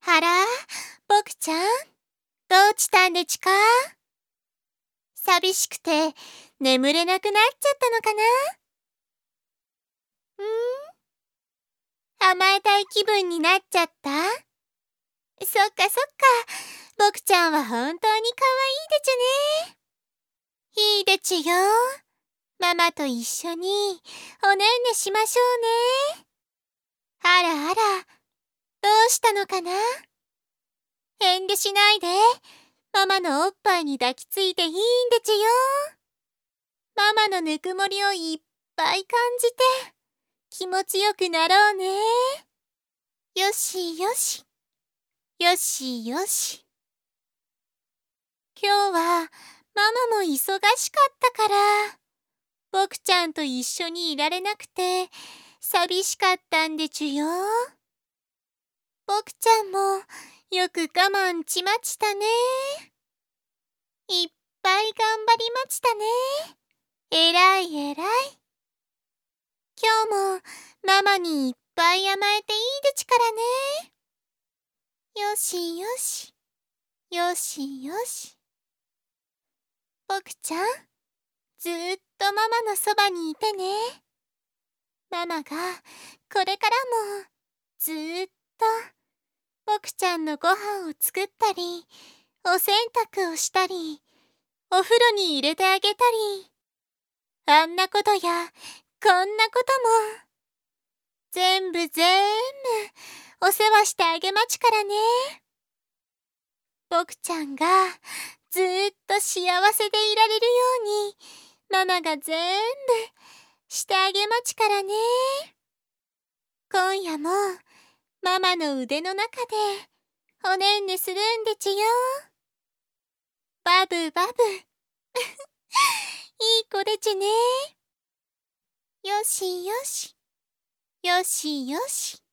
あら、ボクちゃん、どうしたんでちか？寂しくて眠れなくなっちゃったのかな？甘えたい気分になっちゃった？そっかそっか、ボクちゃんは本当にかわいいでちゅね。いいでちゅよ。ママと一緒におねんねしましょうね。あらあら、どうしたのかな？遠慮しないで、ママのおっぱいに抱きついていいんでちゅよ。ママのぬくもりをいっぱい感じて気持ちよくなろうね。よしよし、よしよし。今日はママも忙しかったから、ボクちゃんと一緒にいられなくて寂しかったんでちゅよ。ボクちゃんもよく我慢ちまちたね。いっぱい頑張りましたね。えらいえらい。今日もママにいっぱい甘えていいでちからね。よしよし、よしよし。ボクちゃん、ずーっとママのそばにいてね。ママがこれからもずーっとボクちゃんのご飯を作ったり、お洗濯をしたり、お風呂に入れてあげたり、あんなことやこんなことも全部お世話してあげまちからね。ボクちゃんがずーっと幸せでいられるようにママが全部してあげまちからね。今夜もママの腕の中でおねんねするんでちよ。バブバブいい子でちね。よしよし、よしよし。